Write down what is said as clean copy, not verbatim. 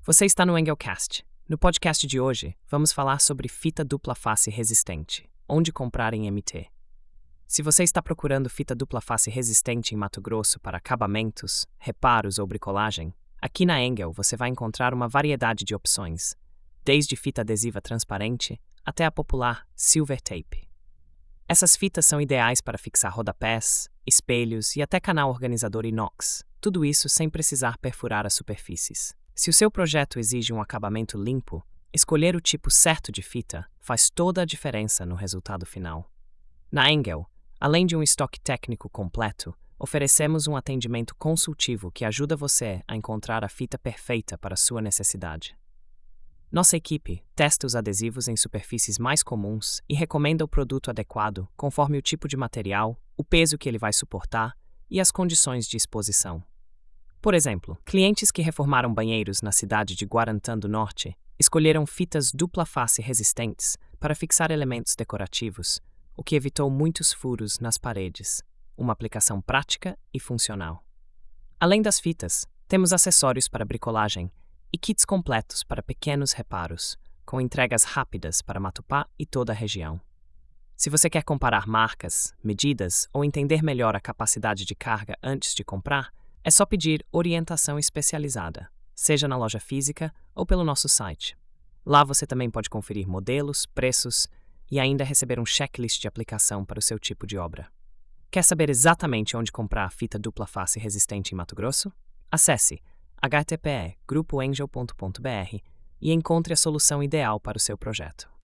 Você está no Engelcast. No podcast de hoje, vamos falar sobre fita dupla face resistente, onde comprar em MT. Se você está procurando fita dupla face resistente em Mato Grosso para acabamentos, reparos ou bricolagem, aqui na Engel você vai encontrar uma variedade de opções, desde fita adesiva transparente até a popular Silver Tape. Essas fitas são ideais para fixar rodapés, espelhos e até canal organizador inox, tudo isso sem precisar perfurar as superfícies. Se o seu projeto exige um acabamento limpo, escolher o tipo certo de fita faz toda a diferença no resultado final. Na Engel, além de um estoque técnico completo, oferecemos um atendimento consultivo que ajuda você a encontrar a fita perfeita para a sua necessidade. Nossa equipe testa os adesivos em superfícies mais comuns e recomenda o produto adequado conforme o tipo de material, o peso que ele vai suportar e as condições de exposição. Por exemplo, clientes que reformaram banheiros na cidade de Guarantã do Norte escolheram fitas dupla face resistentes para fixar elementos decorativos, o que evitou muitos furos nas paredes, uma aplicação prática e funcional. Além das fitas, temos acessórios para bricolagem e kits completos para pequenos reparos, com entregas rápidas para Matupá e toda a região. Se você quer comparar marcas, medidas ou entender melhor a capacidade de carga antes de comprar, é só pedir orientação especializada, seja na loja física ou pelo nosso site. Lá você também pode conferir modelos, preços e ainda receber um checklist de aplicação para o seu tipo de obra. Quer saber exatamente onde comprar a fita dupla face resistente em Mato Grosso? Acesse http://grupoengel.br e encontre a solução ideal para o seu projeto.